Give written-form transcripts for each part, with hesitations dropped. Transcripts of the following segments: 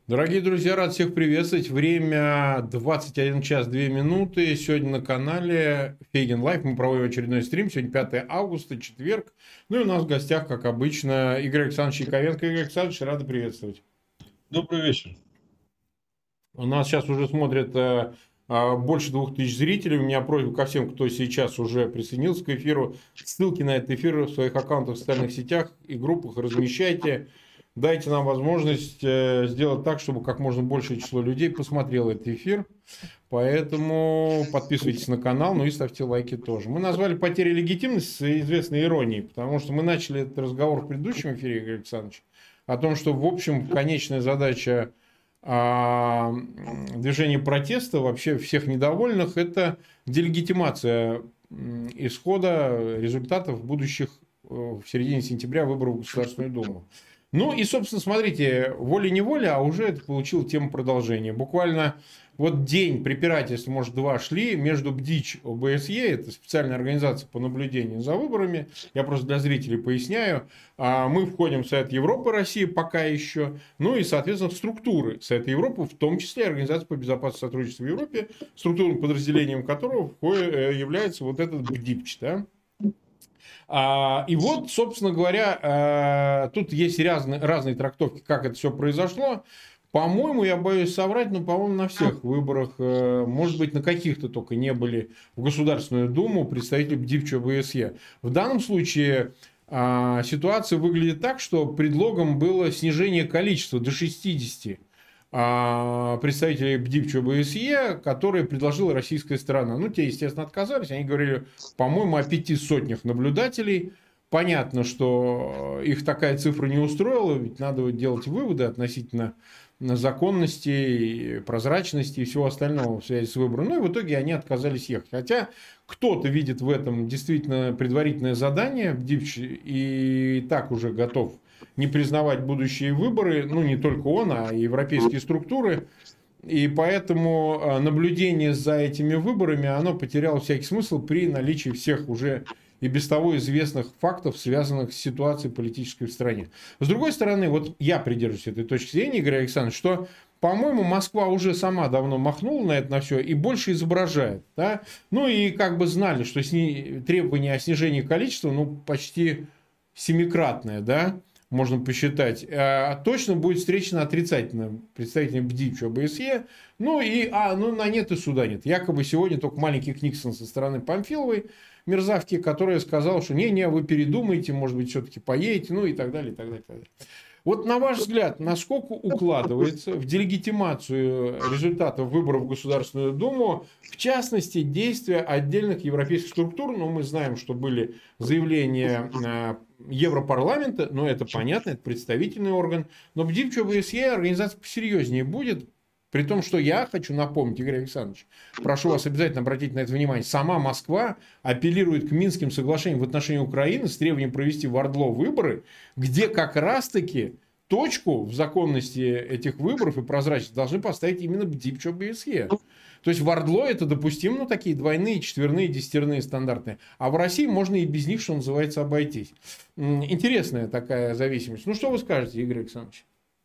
Дорогие друзья, рад всех приветствовать. Время 21 час 2 минуты. Сегодня на канале Фейген Лайф мы проводим очередной стрим. Сегодня 5 августа, четверг. Ну и у нас в гостях, как обычно, Игорь Александрович Яковенко. Игорь Александрович, рады приветствовать. Добрый вечер. У нас сейчас уже смотрят больше 2000 зрителей. У меня просьба ко всем, кто сейчас уже присоединился к эфиру. Ссылки на этот эфир в своих аккаунтах в социальных сетях и группах размещайте. Дайте нам возможность сделать так, чтобы как можно большее число людей посмотрело этот эфир. Поэтому подписывайтесь на канал, ну и ставьте лайки тоже. Мы назвали «Потеря легитимности» с известной иронией, потому что мы начали этот разговор в предыдущем эфире, Игорь Александрович, о том, что, в общем, конечная задача движения протеста, вообще всех недовольных, это делегитимация исхода результатов будущих в середине сентября выборов в Государственную Думу. Ну и, собственно, смотрите, волей-неволей, а уже это получил тему продолжения. Буквально вот день препирательств, может, два шли между БДИЧ ОБСЕ, это специальная организация по наблюдению за выборами, я просто для зрителей поясняю, мы входим в Совет Европы России пока еще, ну и, соответственно, в структуры Совета Европы, в том числе Организация по безопасности и сотрудничеству в Европе, структурным подразделением которого является вот этот БДИПЧ, да? И вот, собственно говоря, тут есть разные трактовки, как это все произошло. По-моему, я боюсь соврать, но, по-моему, на всех выборах, может быть, на каких-то только не были в Государственную Думу представители БДИПЧ ОБСЕ. В данном случае ситуация выглядит так, что предлогом было снижение количества до 60 представителей БДИПЧ ОБСЕ, которые предложила российская сторона. Ну, те, естественно, отказались. Они говорили, по-моему, о 500 наблюдателей. Понятно, что их такая цифра не устроила, ведь надо делать выводы относительно законности, прозрачности и всего остального в связи с выбором. Ну и в итоге они отказались ехать. Хотя кто-то видит в этом действительно предварительное задание БДИПЧ и так уже готов не признавать будущие выборы, ну не только он, а и европейские структуры. И поэтому наблюдение за этими выборами, оно потеряло всякий смысл при наличии всех уже и без того известных фактов, связанных с ситуацией политической в стране. С другой стороны, вот я придерживаюсь этой точки зрения, Игорь Александрович, что, по-моему, Москва уже сама давно махнула на это на все и больше изображает. Да? Ну и как бы знали, что требование о снижении количества, ну, почти семикратное, да, можно посчитать, точно будет встречено отрицательно представителем БДИПЧ ОБСЕ. Ну и на нет и суда нет. Якобы сегодня только маленький Книксон со стороны Памфиловой, мерзавки, которая сказала, что не-не, вы передумаете, может быть, все-таки поедете, ну и так далее, и так далее, и так далее. Вот на ваш взгляд, насколько укладывается в делегитимацию результатов выборов в Государственную Думу, в частности, действия отдельных европейских структур? Ну, мы знаем, что были заявления Европарламента, но это понятно, это представительный орган. Но БДИПЧ ОБСЕ организация посерьезнее будет. При том, что я хочу напомнить, Игорь Александрович, прошу вас обязательно обратить на это внимание, сама Москва апеллирует к Минским соглашениям в отношении Украины с требованием провести в Ордло выборы, где как раз-таки точку в законности этих выборов и прозрачности должны поставить именно БДИПЧ ОБСЕ. То есть в Ордло это допустимо, ну, такие двойные, четверные, десятерные стандартные. А в России можно и без них, что называется, обойтись. Интересная такая зависимость. Ну, что вы скажете, Игорь Александрович?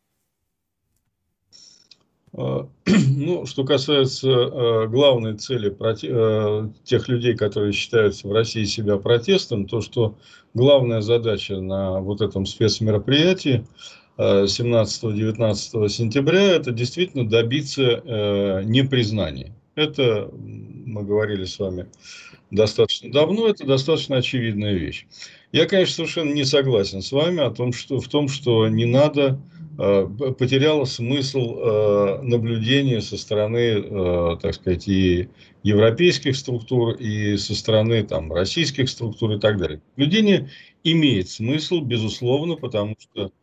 Ну, что касается главной цели тех людей, которые считаются в России себя протестом, то что главная задача на вот этом спецмероприятии 17-19 сентября это действительно добиться непризнания. Это мы говорили с вами достаточно давно, это достаточно очевидная вещь. Я, конечно, совершенно не согласен с вами в том, что не надо, потеряло смысл наблюдения со стороны, так сказать, и европейских структур, и со стороны там, российских структур и так далее. Наблюдение имеет смысл, безусловно, потому что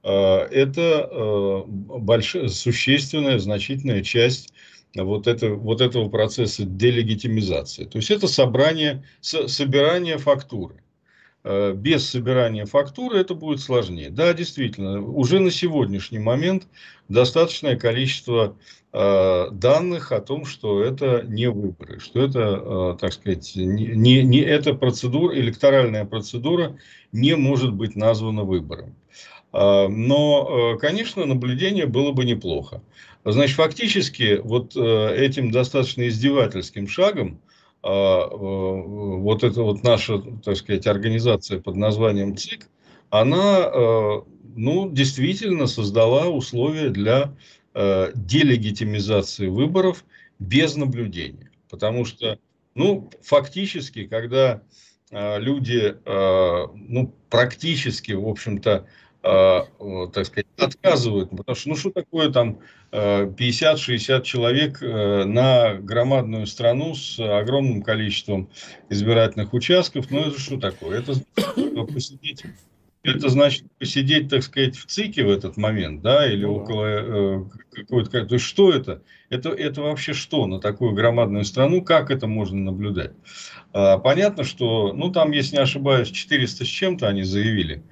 это существенная, значительная часть вот этого процесса делегитимизации. То есть это собирание фактуры. Без собирания фактуры это будет сложнее. Да, действительно, уже на сегодняшний момент достаточное количество данных о том, что это не выборы, что это, так сказать, не эта процедура, электоральная процедура не может быть названа выбором. Но, конечно, наблюдение было бы неплохо. Значит, фактически, вот этим достаточно издевательским шагом вот эта вот наша, так сказать, организация под названием ЦИК, она, ну, действительно создала условия для делегитимизации выборов без наблюдения. Потому что, ну, фактически, когда люди, ну, практически, в общем-то, так сказать, отказывают. Потому что, ну, что такое там 50-60 человек на громадную страну с огромным количеством избирательных участков? Ну, это что такое? Это значит посидеть, так сказать, в ЦИКе в этот момент, да, или Ну да. около какой-то... То есть, что это? Это вообще что на такую громадную страну? Как это можно наблюдать? Понятно, что, ну, там, если не ошибаюсь, 400 с чем-то они заявили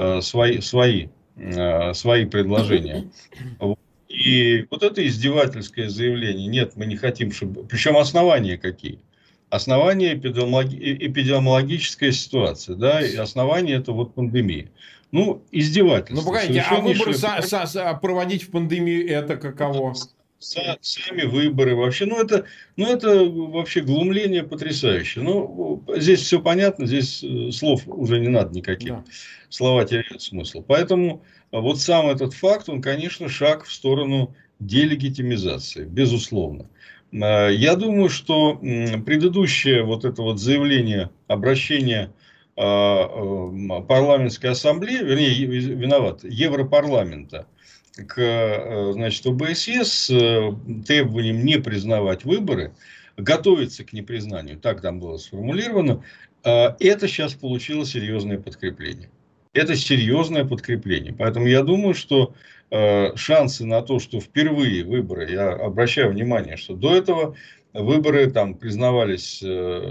свои предложения. И вот это издевательское заявление, нет, мы не хотим, чтобы... Причем основания какие? Основания эпидемиологическая ситуация, да, и основания это вот пандемия. Ну, Ну, издевательство, погодите, а выборы совершеннейшее. проводить в пандемию это каково? Сами выборы вообще, ну это вообще глумление потрясающее. Ну, здесь все понятно, здесь слов уже не надо никаких. Да. Слова теряют смысл. Поэтому вот сам этот факт, он, конечно, шаг в сторону делегитимизации, безусловно. Я думаю, что предыдущее вот это вот заявление, обращение парламентской ассамблеи, вернее, виноват, Европарламента, значит, ОБСЕ с требованием не признавать выборы, готовиться к непризнанию, так там было сформулировано, это сейчас получило серьезное подкрепление. Это серьезное подкрепление. Поэтому я думаю, что шансы на то, что впервые выборы, я обращаю внимание, что до этого выборы там признавались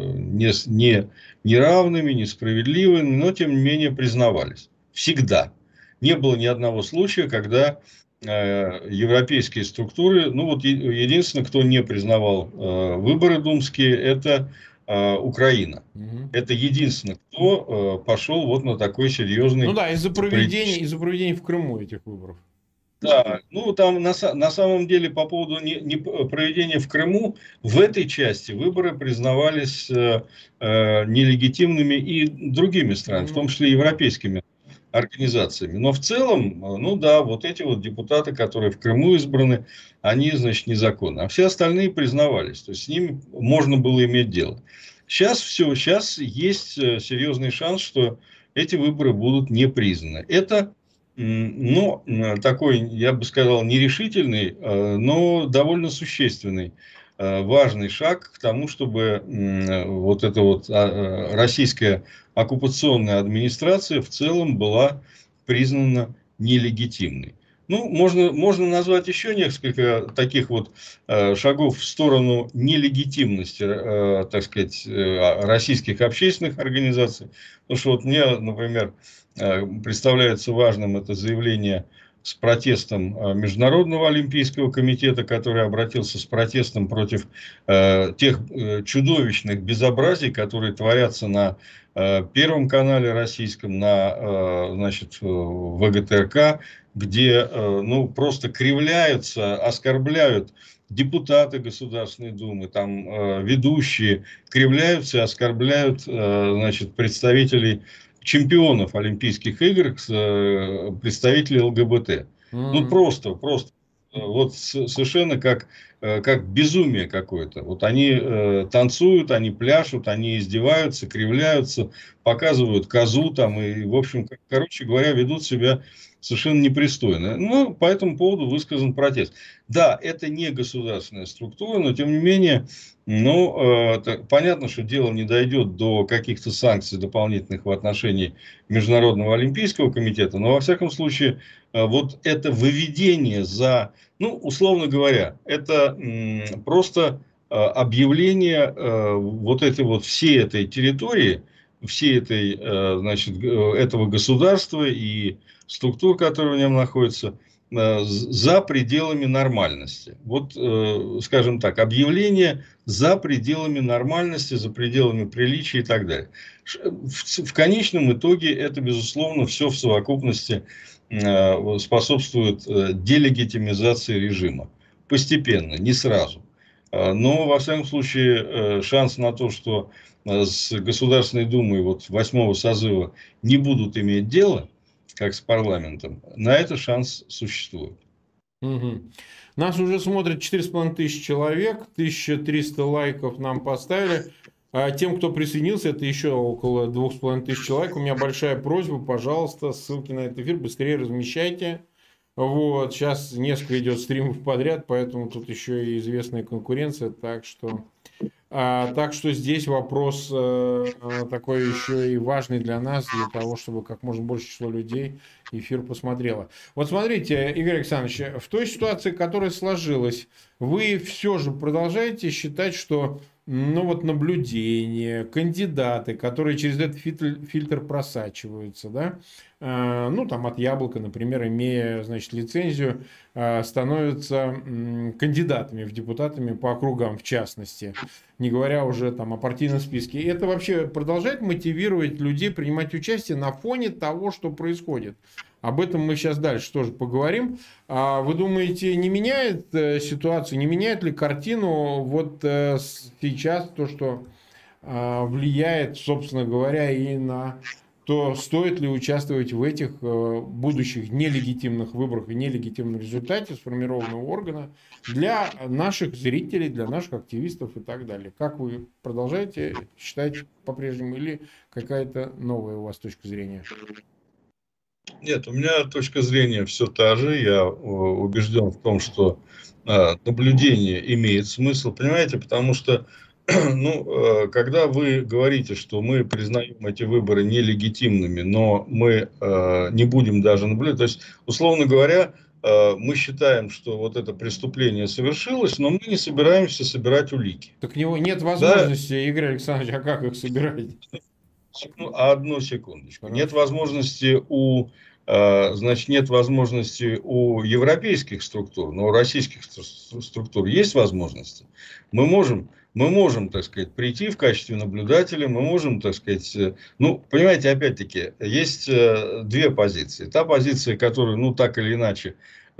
неравными, несправедливыми, но тем не менее признавались. Всегда. Не было ни одного случая, когда европейские структуры, ну вот единственное, кто не признавал выборы думские, это Украина. Угу. Это единственное, кто пошел вот на такой Ну серьезный да, политический... из-за проведения в Крыму этих выборов. Да, ну там на самом деле по поводу проведения в Крыму, в этой части выборы признавались нелегитимными и другими странами, в том Ну, числе европейскими организациями. Но в целом, ну да, вот эти вот депутаты, которые в Крыму избраны, они, значит, незаконны. А все остальные признавались. То есть с ними можно было иметь дело. Сейчас все, сейчас есть серьезный шанс, что эти выборы будут не признаны. Это, ну, такой, я бы сказал, нерешительный, но довольно существенный, важный шаг к тому, чтобы вот эта вот российская оккупационная администрация в целом была признана нелегитимной. Ну, можно назвать еще несколько таких вот шагов в сторону нелегитимности, так сказать, российских общественных организаций. Потому что вот мне, например, представляется важным это заявление с протестом Международного олимпийского комитета, который обратился с протестом против тех чудовищных безобразий, которые творятся на Первом канале российском, на, значит, ВГТРК, где, ну, просто кривляются, оскорбляют депутаты Государственной Думы, там ведущие, кривляются и оскорбляют, значит, представителей чемпионов Олимпийских игр, представителей ЛГБТ. Ну, просто. Вот совершенно как безумие какое-то. Вот они танцуют, они пляшут, они издеваются, кривляются, показывают козу там и, в общем, короче говоря, ведут себя совершенно непристойно. Ну, по этому поводу высказан протест. Да, это не государственная структура, но тем не менее, ну, понятно, что дело не дойдет до каких-то санкций дополнительных в отношении Международного олимпийского комитета, но во всяком случае, вот это выведение за, ну, условно говоря, это просто объявление вот этой вот всей этой территории, всей этой, значит, этого государства и структур, которые в нем находятся, за пределами нормальности. Вот, скажем так, объявление за пределами нормальности, за пределами приличия и так далее. В конечном итоге это, безусловно, все в совокупности способствует делегитимизации режима. Постепенно, не сразу. Но, во всяком случае, шанс на то, что с Государственной Думой вот 8-го созыва не будут иметь дело, как с парламентом, на это шанс существует. Мгм. Нас уже смотрят 4500 человек, 1300 лайков нам поставили. А тем, кто присоединился, это еще около 2500 человек. У меня большая просьба, пожалуйста, ссылки на этот эфир быстрее размещайте. Вот, сейчас несколько идет стримов подряд, поэтому тут еще и известная конкуренция, так что здесь вопрос такой еще и важный для нас, для того, чтобы как можно больше число людей эфир посмотрело. Вот смотрите, Игорь Александрович, в той ситуации, которая сложилась, вы все же продолжаете считать, что ну вот наблюдение, кандидаты, которые через этот фильтр просачиваются, да, ну там от Яблока, например, имея, значит, лицензию, становятся кандидатами в депутатами по округам в частности, не говоря уже там о партийном списке. И это вообще продолжает мотивировать людей принимать участие на фоне того, что происходит. Об этом мы сейчас дальше тоже поговорим. А вы думаете, не меняет ситуацию, не меняет ли картину вот сейчас то, что влияет, собственно говоря, и на то, стоит ли участвовать в этих будущих нелегитимных выборах и нелегитимном результате сформированного органа для наших зрителей, для наших активистов и так далее. Как вы продолжаете считать по-прежнему или какая-то новая у вас точка зрения? Нет, у меня точка зрения все та же. Я убежден в том, что наблюдение имеет смысл, понимаете, потому что, ну, когда вы говорите, что мы признаем эти выборы нелегитимными, но мы не будем даже наблюдать, то есть, условно говоря, мы считаем, что вот это преступление совершилось, но мы не собираемся собирать улики. Так у него нет Да, возможности, Игорь Александрович, а как их собирать? одну секундочку. Нет Хорошо. возможности значит, нет возможности у европейских структур, но у российских структур есть возможности. Мы можем, так сказать, прийти в качестве наблюдателя, мы можем, так сказать, ну, понимаете, опять-таки, есть две позиции. Та позиция, которую, ну, так или иначе,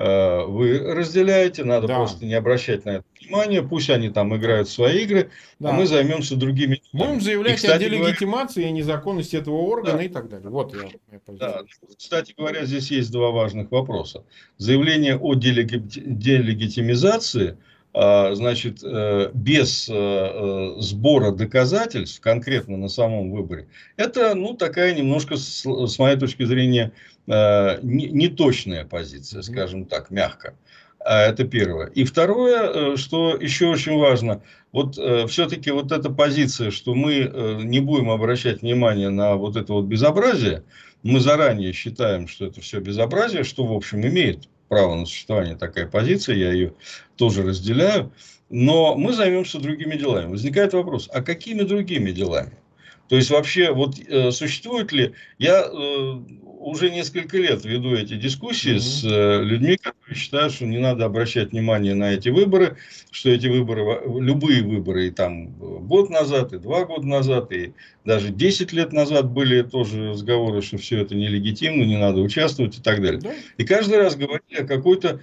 вы разделяете, надо Да, просто не обращать на это внимания, пусть они там да, играют свои игры, а мы да. займемся другими Будем делами. И, заявлять о кстати говоря, делегитимации, о незаконности этого органа да, и так далее. Вот моя позиция. да, кстати говоря, здесь есть два важных вопроса. Заявление о делегитимизации, значит, без сбора доказательств, конкретно на самом выборе, это, ну, такая немножко, с моей точки зрения, неточная позиция, Мгм. скажем так, мягко. Это первое. И второе, что еще очень важно, вот все-таки вот эта позиция, что мы не будем обращать внимание на вот это вот безобразие, мы заранее считаем, что это все безобразие, что, в общем, имеет право на существование такая позиция, я ее тоже разделяю, но мы займемся другими делами. Возникает вопрос, а какими другими делами? То есть, вообще, вот существует ли... Я уже несколько лет веду эти дискуссии с Мгм. людьми, которые считают, что не надо обращать внимание на эти выборы, что эти выборы, любые выборы, и там год назад, и 2 года назад, и даже 10 лет назад были тоже разговоры, что все это нелегитимно, не надо участвовать и так далее. Да. И каждый раз говорили о какой-то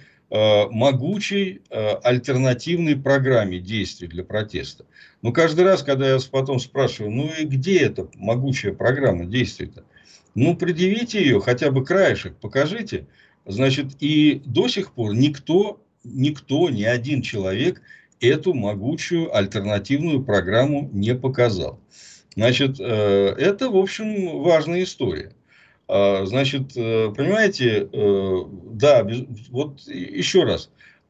могучей альтернативной программе действий для протеста. Но каждый раз, когда я потом спрашиваю, ну и где эта могучая программа действий-то? Ну, предъявите ее, хотя бы краешек, покажите. Значит, и до сих пор никто, ни один человек эту могучую альтернативную программу не показал. Значит, это, в общем, важная история. Значит, понимаете, да, вот еще раз,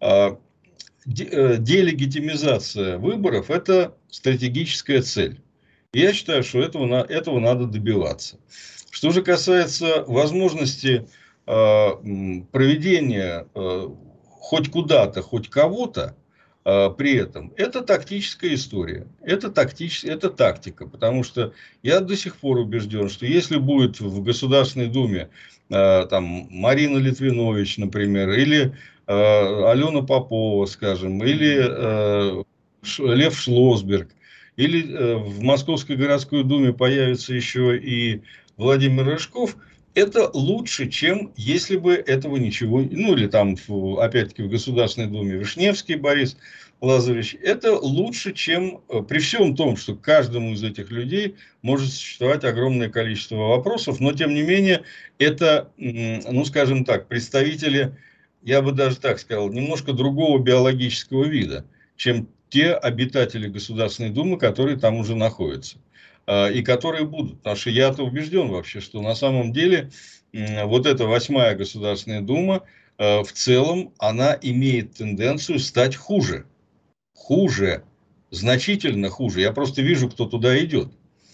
делегитимизация выборов – это стратегическая цель. Я считаю, что этого надо добиваться. Что же касается возможности проведения хоть куда-то, хоть кого-то, при этом, это тактическая история, это тактика, потому что я до сих пор убежден, что если будет в Государственной Думе там Марина Литвинович, например, или Алена Попова, скажем, или Мгм. Лев Шлосберг, или в Московской городской думе появится еще и Владимир Рыжков, Это лучше, чем если бы этого ничего, ну или там, опять-таки, в Государственной Думе Вишневский Борис Лазаревич, это лучше, чем при всем том, что каждому из этих людей может существовать огромное количество вопросов, но тем не менее это, ну скажем так, представители, я бы даже так сказал, немножко другого биологического вида, чем те обитатели Государственной Думы, которые там уже находятся и которые будут. Потому что я-то убежден вообще, что на самом деле вот эта 8-я Государственная Дума в целом, она имеет тенденцию стать хуже. Хуже. Значительно хуже. Я просто вижу, кто туда идет.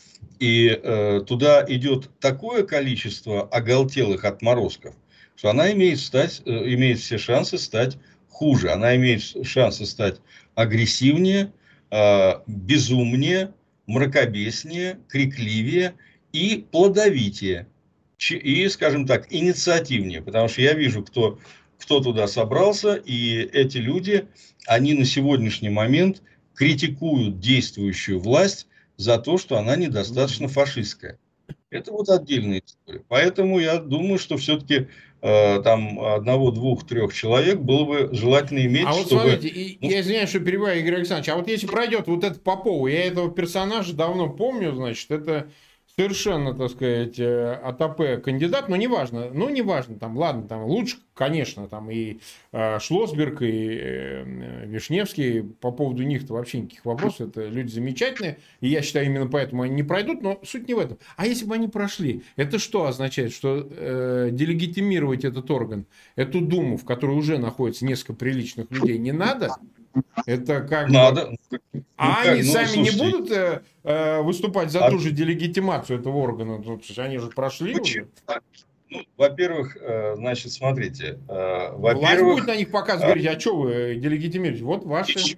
И туда идет такое количество оголтелых отморозков, что она имеет все шансы стать хуже. Она имеет шансы стать агрессивнее, безумнее, мракобеснее, крикливее и плодовитее. И, скажем так, инициативнее. Потому что я вижу, кто туда собрался, и эти люди, они на сегодняшний момент критикуют действующую власть за то, что она недостаточно фашистская. Это вот отдельная история. Поэтому я думаю, что все-таки там одного, двух, трех человек было бы желательно иметь, а вот чтобы... смотрите, я извиняюсь, что перебиваю, Игорь Александрович, а вот если пройдет вот этот Попова, я этого персонажа давно помню, значит, это совершенно, так сказать, АТП кандидат, но неважно, там, ладно, там лучше, конечно, там и Шлосберг, и Вишневский, по поводу них-то вообще никаких вопросов, это люди замечательные, и я считаю, именно поэтому они не пройдут, но суть не в этом. А если бы они прошли, это что означает? Что делегитимировать этот орган, эту Думу, в которой уже находится несколько приличных людей, не надо? Это как Надо. А они сами слушайте, не будут выступать за ту же делегитимацию этого органа? Они же прошли уже. Ну, во-первых, значит, смотрите. Власть будет на них показывать, говорить, а что вы делегитимируете? Вот ваши.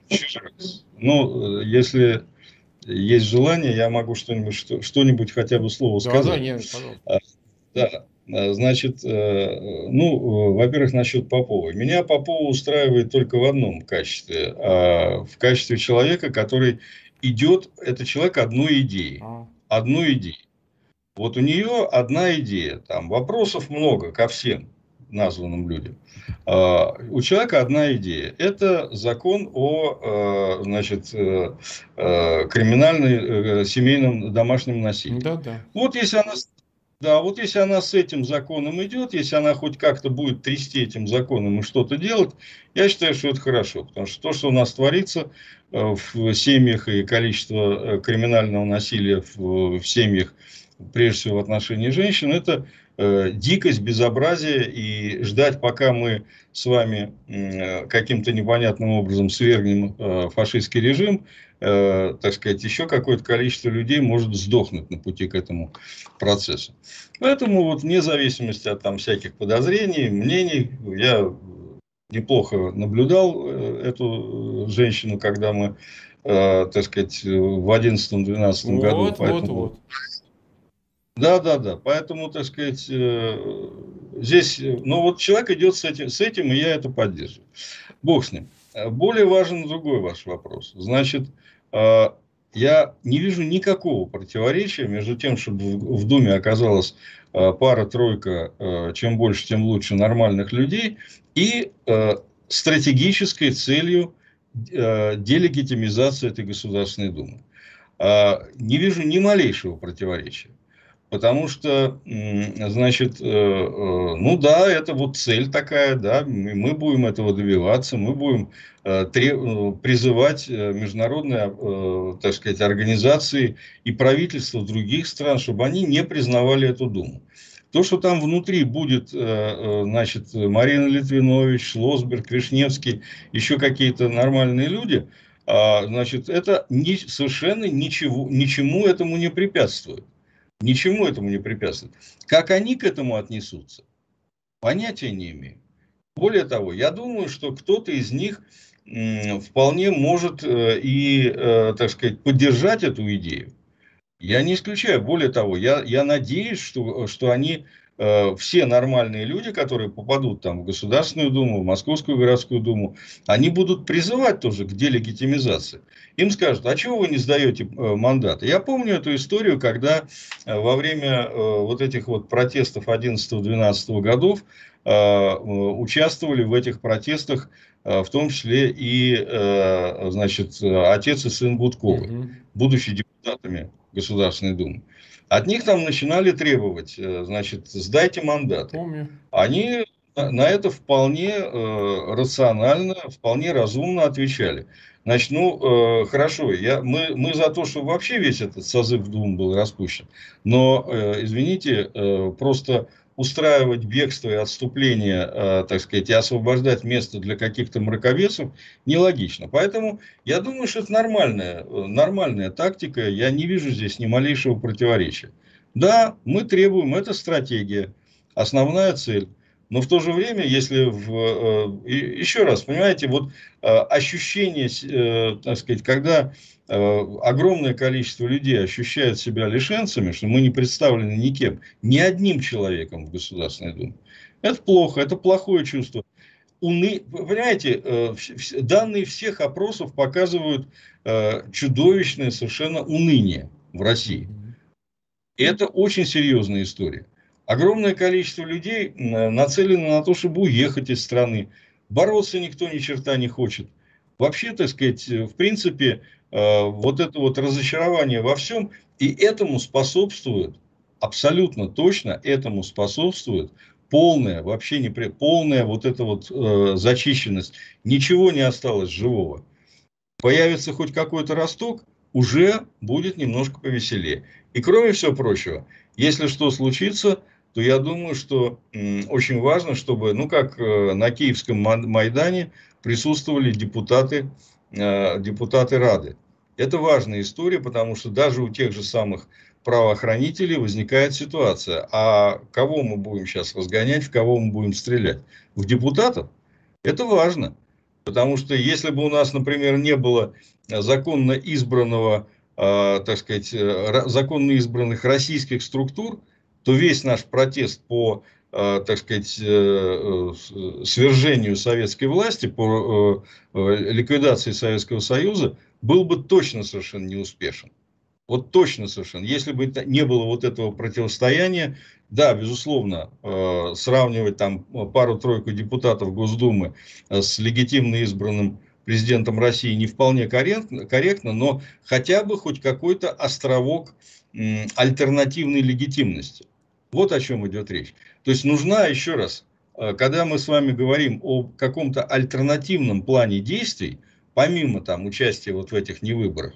Ну, если есть желание, я могу что-нибудь хотя бы слово сказать. Да, нет, пожалуйста. Да. Значит, ну, во-первых, насчет Попова. Меня Попова устраивает только в одном качестве. В качестве человека, который идет, это человек одной идеи. Одной идеи. Вот у нее одна идея. Там вопросов много ко всем названным людям. У человека одна идея. Это закон о, значит, криминальном семейном домашнем насилии. Да. Вот если она... Да, вот если она с этим законом идет, если она хоть как-то будет трясти этим законом и что-то делать, я считаю, что это хорошо. Потому что то, что у нас творится в семьях и количество криминального насилия в семьях, прежде всего в отношении женщин, это дикость, безобразие. И ждать, пока мы с вами каким-то непонятным образом свергнем фашистский режим, так сказать, еще какое-то количество людей может сдохнуть на пути к этому процессу. Поэтому вот вне зависимости от там всяких подозрений, мнений, я неплохо наблюдал эту женщину, когда мы, так сказать, в 2011-2012 году. Вот. Да. Поэтому, так сказать, здесь, ну вот человек идет с этим, и я это поддерживаю. Бог с ним. Более важен другой ваш вопрос. Значит, я не вижу никакого противоречия между тем, чтобы в Думе оказалась пара-тройка, чем больше, тем лучше, нормальных людей, и стратегической целью делегитимизации этой Государственной Думы. Не вижу ни малейшего противоречия. Потому что, значит, ну да, это вот цель такая, да, мы будем этого добиваться, мы будем призывать международные, так сказать, организации и правительства других стран, чтобы они не признавали эту Думу. То, что там внутри будет, значит, Марина Литвинович, Шлосберг, Вишневский, еще какие-то нормальные люди, значит, это совершенно ничему этому не препятствует. Ничему этому не препятствует. Как они к этому отнесутся, понятия не имею. Более того, я думаю, что кто-то из них вполне может и, так сказать, поддержать эту идею. Я не исключаю. Более того, я надеюсь, что они все нормальные люди, которые попадут там в Государственную Думу, в Московскую городскую Думу, они будут призывать тоже к делегитимизации. Им скажут, а чего вы не сдаете мандаты? Я помню эту историю, когда во время вот этих вот протестов 11-12 годов участвовали в этих протестах в том числе и, значит, отец и сын Гудковы, будучи депутатами Государственной Думы. От них там начинали требовать, значит, сдайте мандаты. Помню. Они на это вполне рационально, вполне разумно отвечали. Значит, ну, хорошо, мы за то, чтобы вообще весь этот созыв Думы был распущен. Но, извините, просто устраивать бегство и отступление, так сказать, и освобождать место для каких-то мракобесов нелогично. Поэтому я думаю, что это нормальная тактика. Я не вижу здесь ни малейшего противоречия. Да, мы требуем, это стратегия, основная цель. Но в то же время, если еще раз, понимаете, вот ощущение, так сказать, когда огромное количество людей ощущает себя лишенцами, что мы не представлены никем, ни одним человеком в Государственной Думе. Это плохо, это плохое чувство. Понимаете, данные всех опросов показывают чудовищное совершенно уныние в России. И это очень серьезная история. Огромное количество людей нацелено на то, чтобы уехать из страны. Бороться никто ни черта не хочет. Вообще, так сказать, в принципе, вот это вот разочарование во всем, и этому способствует, абсолютно точно этому способствует полная, вообще полная вот эта вот зачищенность. Ничего не осталось живого. Появится хоть какой-то росток, уже будет немножко повеселее. И кроме всего прочего, если что случится, то я думаю, что очень важно, чтобы, ну как на Киевском Майдане, присутствовали депутаты Рады. Это важная история, потому что даже у тех же самых правоохранителей возникает ситуация. А кого мы будем сейчас разгонять, в кого мы будем стрелять? В депутатов? Это важно. Потому что если бы у нас, например, не было законно избранного, так сказать, законно избранных российских структур, то весь наш протест по, так сказать, свержению советской власти, по ликвидации Советского Союза, был бы точно совершенно неуспешен. Вот точно совершенно. Если бы не было вот этого противостояния, да, безусловно, сравнивать там пару-тройку депутатов Госдумы с легитимно избранным президентом России не вполне корректно, но хотя бы хоть какой-то островок альтернативной легитимности. Вот о чем идет речь. То есть нужна, еще раз, когда мы с вами говорим о каком-то альтернативном плане действий, помимо там участия вот в этих невыборах,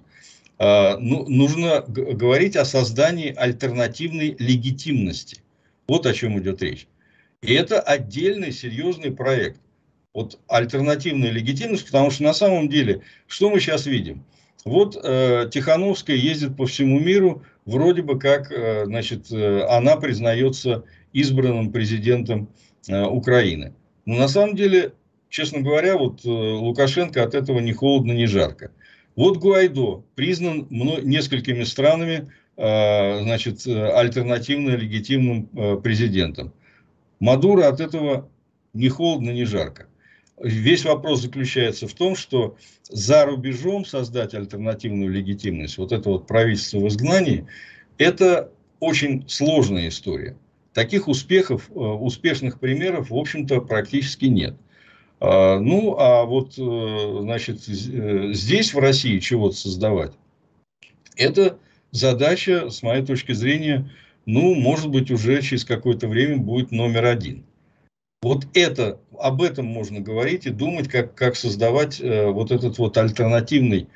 нужно говорить о создании альтернативной легитимности. Вот о чем идет речь. И это отдельный серьезный проект. Вот альтернативная легитимность, потому что на самом деле, что мы сейчас видим? Вот Тихановская ездит по всему миру, вроде бы как, значит, она признается избранным президентом Украины. Но на самом деле, честно говоря, вот Лукашенко от этого ни холодно, ни жарко. Вот Гуайдо признан несколькими странами, значит, альтернативно легитимным президентом. Мадуро от этого ни холодно, ни жарко. Весь вопрос заключается в том, что за рубежом создать альтернативную легитимность, вот это вот правительство в изгнании, это очень сложная история. Таких успехов, успешных примеров, в общем-то, практически нет. Ну, а вот, значит, здесь, в России, чего-то создавать, это задача, с моей точки зрения, ну, может быть, уже через какое-то время будет номер один. Вот это, об этом можно говорить и думать, как создавать вот этот вот альтернативный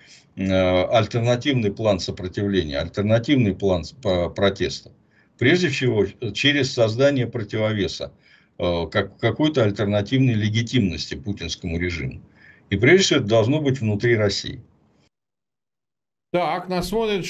план сопротивления, альтернативный план протеста. Прежде всего, через создание противовеса, какой-то альтернативной легитимности путинскому режиму. И прежде всего, это должно быть внутри России. Так, нас смотрит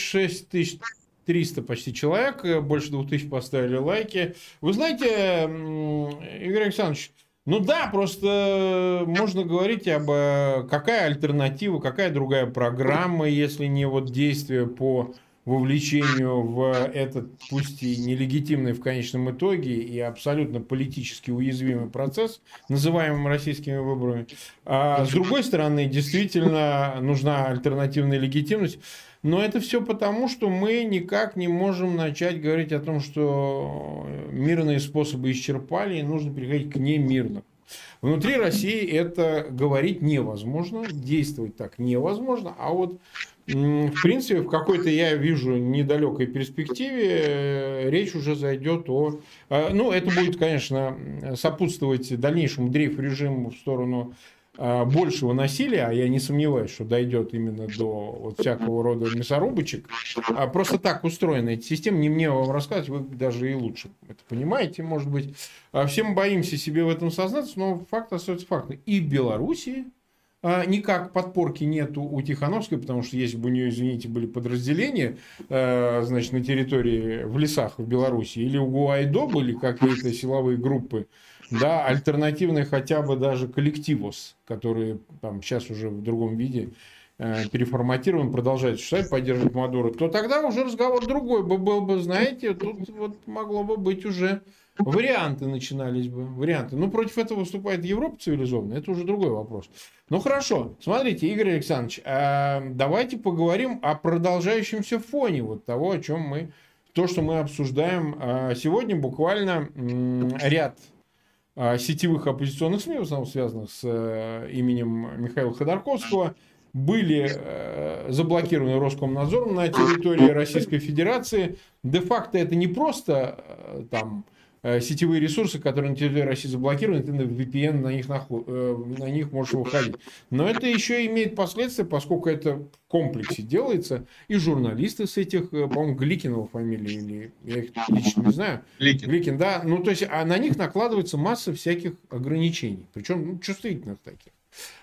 6300 почти человек, больше 2000 поставили лайки. Вы знаете, Игорь Александрович, ну да, просто можно говорить об какая альтернатива, какая другая программа, если не вот действие по вовлечению в этот, пусть и нелегитимный в конечном итоге, и абсолютно политически уязвимый процесс, называемый российскими выборами. А с другой стороны, действительно нужна альтернативная легитимность. Но это все потому, что мы никак не можем начать говорить о том, что мирные способы исчерпали, и нужно переходить к немирным. Внутри России это говорить невозможно, действовать так невозможно, а вот в принципе в какой-то, я вижу, недалекой перспективе речь уже зайдет о... Ну, это будет, конечно, сопутствовать дальнейшему дрейф-режиму в сторону большего насилия, а я не сомневаюсь, что дойдет именно до вот всякого рода мясорубочек. Просто так устроена эта система, не мне вам рассказывать, вы даже и лучше это понимаете, может быть. Все мы боимся себе в этом сознаться, но факт остается фактом. И в Белоруссии никак подпорки нету у Тихановской, потому что если бы у нее, извините, были подразделения, значит, на территории, в лесах в Беларуси, или у Гуайдо были какие-то силовые группы, да, альтернативные хотя бы даже коллективус, которые там сейчас уже в другом виде переформатирован, продолжает существовать, поддерживать Мадуро, то тогда уже разговор другой был бы, знаете, тут вот могло бы быть уже варианты начинались бы, варианты. Ну, против этого выступает Европа цивилизованная, это уже другой вопрос. Ну, хорошо, смотрите, Игорь Александрович, давайте поговорим о продолжающемся фоне вот того, о чем мы, то, что мы обсуждаем сегодня, буквально ряд сетевых оппозиционных СМИ, в основном связанных с именем Михаила Ходорковского, были заблокированы Роскомнадзором на территории Российской Федерации. Де-факто это не просто там сетевые ресурсы, которые на территории России заблокированы, ты на VPN на них можешь выходить. Но это еще имеет последствия, поскольку это в комплексе делается. И журналисты с этих, по-моему, Гликинова фамилия, или я их лично не знаю. Гликин, да. Ну, то есть, а на них накладывается масса всяких ограничений. Причем чувствительных таких.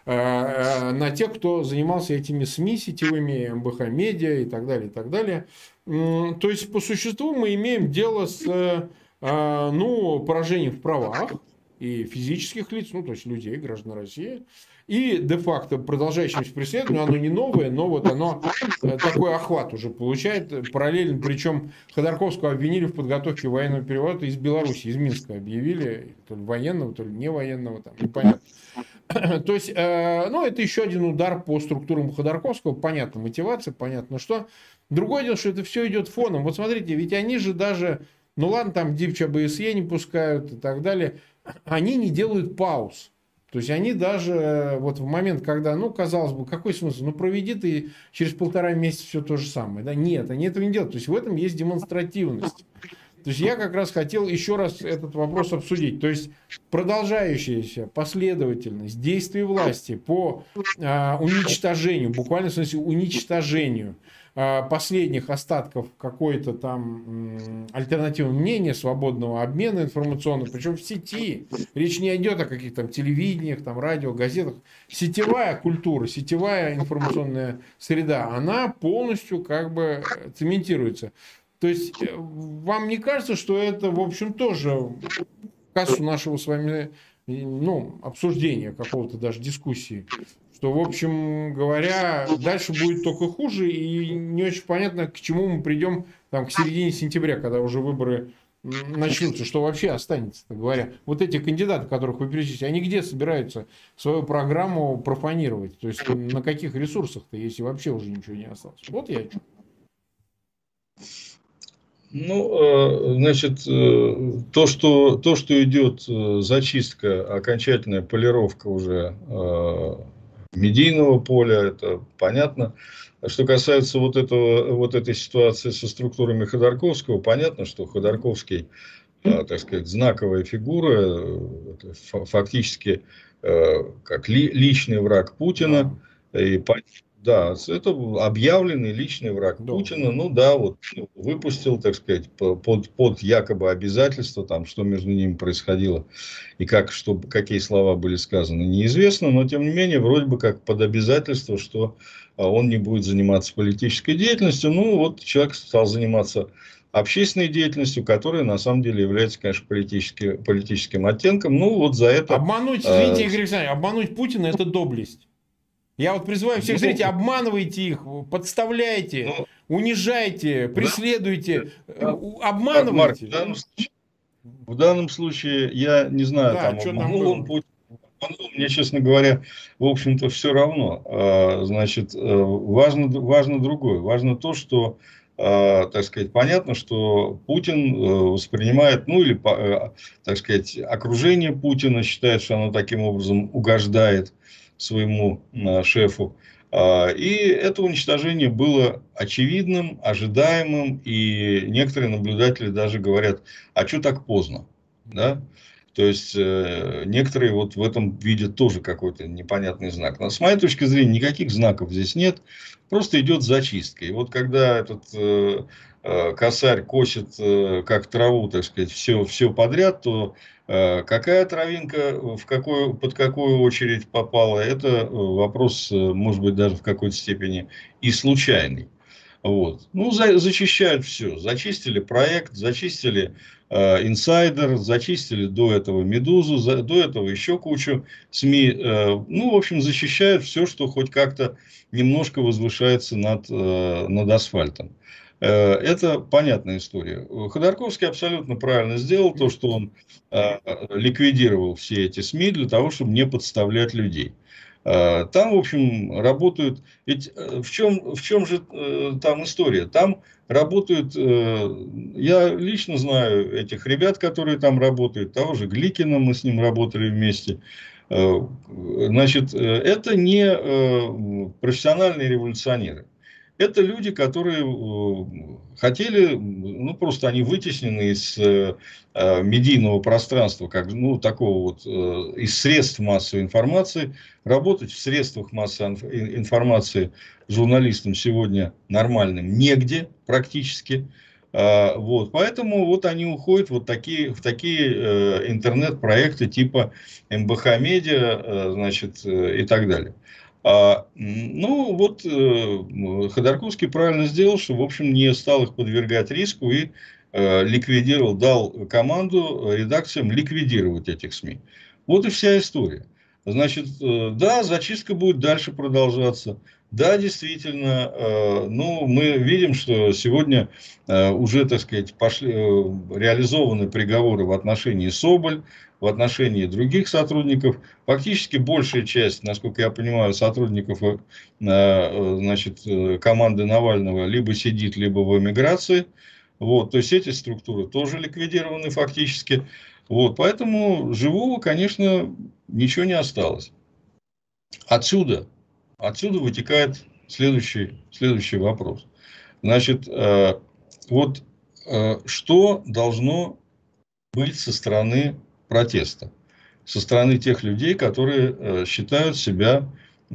На тех, кто занимался этими СМИ сетевыми, МБХ Медиа и так далее, и так далее. То есть, по существу мы имеем дело с поражением в правах и физических лиц, ну, то есть людей, граждан России, и де-факто продолжающимся преследованием, оно не новое, но вот оно такой охват уже получает параллельно, причем Ходорковского обвинили в подготовке военного переворота из Беларуси, из Минска объявили, то ли военного, то ли не военного, там, непонятно. То есть, это еще один удар по структурам Ходорковского, понятна мотивация, понятно что. Другое дело, что это все идет фоном. Вот смотрите, ведь они же даже... Ну ладно, там ДИПЧ АБСЕ не пускают и так далее. Они не делают пауз. То есть они даже вот в момент, когда, казалось бы, какой смысл? Проведи ты через 1,5 месяца все то же самое. Да? Нет, они этого не делают. То есть в этом есть демонстративность. То есть я как раз хотел еще раз этот вопрос обсудить. То есть продолжающаяся последовательность действий власти по уничтожению, буквально в смысле уничтожению последних остатков какой-то там альтернативного мнения, свободного обмена информационного, причем в сети. Речь не идет о каких-то там телевидениях, там, радио, газетах. Сетевая культура, сетевая информационная среда, она полностью как бы цементируется. То есть вам не кажется, что это, в общем, тоже в кассу нашего с вами обсуждения, какого-то даже дискуссии? Что, в общем говоря, дальше будет только хуже, и не очень понятно, к чему мы придем там, к середине сентября, когда уже выборы начнутся, что вообще останется, так говоря. Вот эти кандидаты, которых вы перечислите, они где собираются свою программу профанировать? То есть на каких ресурсах-то, если вообще уже ничего не осталось? Вот я о чем. Значит, то, что идет зачистка, окончательная полировка уже медийного поля, это понятно. Что касается вот этой ситуации со структурами Ходорковского, понятно, что Ходорковский, так сказать, знаковая фигура, фактически как личный враг Путина. И да, это объявленный личный враг Путина. Выпустил, так сказать, под якобы обязательства, там, что между ними происходило и какие слова были сказаны, неизвестно. Но, тем не менее, вроде бы как под обязательство, что он не будет заниматься политической деятельностью. Человек стал заниматься общественной деятельностью, которая на самом деле является, конечно, политическим оттенком. За это... Обмануть, извините, Игорь Александрович, обмануть Путина – это доблесть. Я вот призываю всех зрителей, обманывайте их, подставляйте, унижайте, преследуйте, Марк, обманывайте. в данном случае я не знаю, Да, там что там обманул он было? Путин. Мне, честно говоря, в общем-то, все равно. Значит, важно другое. Важно то, что, так сказать, понятно, что Путин воспринимает, ну, или, так сказать, окружение Путина считает, что оно таким образом угождает своему шефу. И это уничтожение было очевидным, ожидаемым, и некоторые наблюдатели даже говорят, а что так поздно? Да? То есть, некоторые вот в этом видят тоже какой-то непонятный знак. Но с моей точки зрения, никаких знаков здесь нет. Просто идет зачистка. И вот когда этот косарь косит как траву, так сказать, все подряд, то какая травинка под какую очередь попала, это вопрос, может быть, даже в какой-то степени и случайный. Вот. Ну, зачищают все. Зачистили проект, зачистили инсайдер, зачистили до этого Медузу, до этого еще кучу СМИ. Ну, в общем, защищают все, что хоть как-то немножко возвышается над асфальтом. Это понятная история. Ходорковский абсолютно правильно сделал то, что он ликвидировал все эти СМИ для того, чтобы не подставлять людей. Там, в общем, работают... Ведь в чем же там история? Там работают... Я лично знаю этих ребят, которые там работают. Того же Гликина, мы с ним работали вместе. Значит, это не профессиональные революционеры. Это люди, которые хотели, ну, просто они вытеснены из медийного пространства, как, ну, такого вот, из средств массовой информации. Работать в средствах массовой информации журналистам сегодня нормальным негде практически. Вот, поэтому вот они уходят в такие интернет-проекты типа МБХ Медиа, значит, и так далее. Ну, вот Ходорковский правильно сделал, что, в общем, не стал их подвергать риску и ликвидировал, дал команду редакциям ликвидировать этих СМИ. Вот и вся история. Значит, да, зачистка будет дальше продолжаться. Да, действительно, ну, мы видим, что сегодня уже, так сказать, реализованы приговоры в отношении Соболь, в отношении других сотрудников. Фактически большая часть, насколько я понимаю, сотрудников значит, команды Навального либо сидит, либо в эмиграции. Вот, то есть эти структуры тоже ликвидированы фактически. Вот, поэтому живого, конечно, ничего не осталось. Отсюда вытекает следующий вопрос. Значит, вот что должно быть со стороны протеста, со стороны тех людей, которые считают себя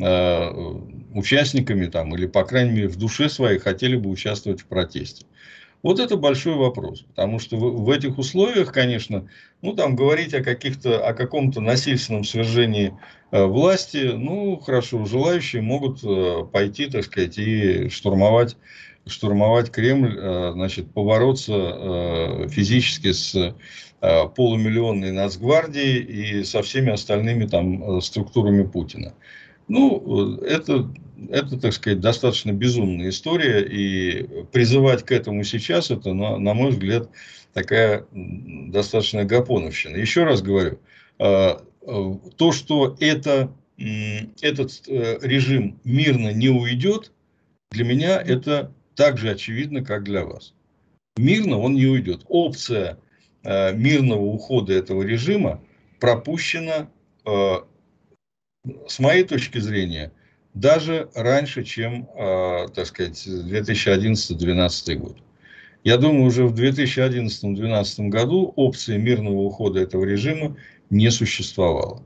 участниками там, или, по крайней мере, в душе своей хотели бы участвовать в протесте. Вот это большой вопрос, потому что в этих условиях, конечно, ну, там говорить о каком-то насильственном свержении власти, ну, хорошо, желающие могут пойти, так сказать, и штурмовать Кремль, значит, побороться физически с полумиллионной Нацгвардией и со всеми остальными там структурами Путина. Ну, это, так сказать, достаточно безумная история, и призывать к этому сейчас, это, на мой взгляд, такая достаточно гапоновщина. Еще раз говорю, то, что этот режим мирно не уйдет, для меня это так же очевидно, как для вас. Мирно он не уйдет. Опция мирного ухода этого режима пропущена, с моей точки зрения, даже раньше, чем, так сказать, 2011-2012 год. Я думаю, уже в 2011-2012 году опции мирного ухода этого режима не существовало.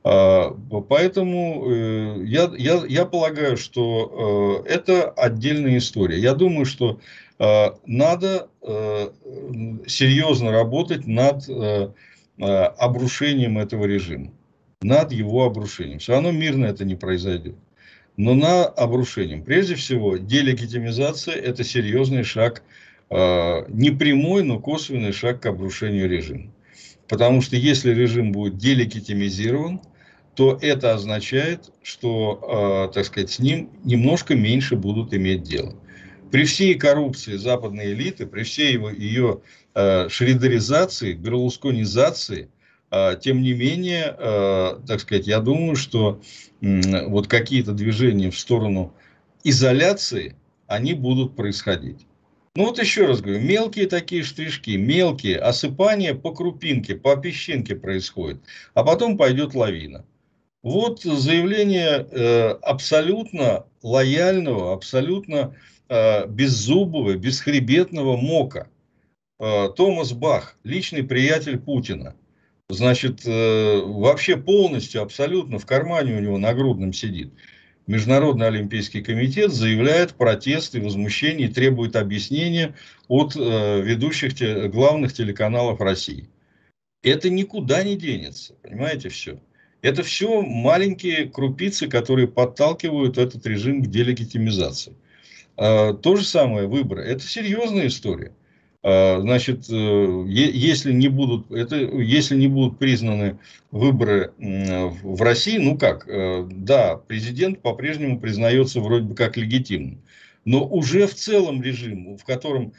Поэтому я полагаю, что это отдельная история. Я думаю, что надо серьезно работать над обрушением этого режима. Над его обрушением. Все равно мирно это не произойдет. Но над обрушением. Прежде всего, делегитимизация – это серьезный шаг, не прямой, но косвенный шаг к обрушению режима. Потому что если режим будет делегитимизирован, то это означает, что, так сказать, с ним немножко меньше будут иметь дело. При всей коррупции западной элиты, при всей ее шредеризации, берлусконизации, тем не менее, так сказать, я думаю, что вот какие-то движения в сторону изоляции, они будут происходить. Ну вот еще раз говорю, мелкие такие штришки, мелкие осыпания по крупинке, по песчинке происходит, а потом пойдет лавина. Вот заявление абсолютно лояльного, абсолютно беззубого, бесхребетного мока. Томас Бах, личный приятель Путина. Значит, вообще полностью, абсолютно в кармане у него нагрудном сидит. Международный олимпийский комитет заявляет протест и возмущение, и требует объяснения от ведущих главных телеканалов России. Это никуда не денется, понимаете, все. Это все маленькие крупицы, которые подталкивают этот режим к делегитимизации. То же самое выборы. Это серьезная история. Значит, если не будут признаны выборы в России, ну как, да, президент по-прежнему признается вроде бы как легитимным, но уже в целом режим, в котором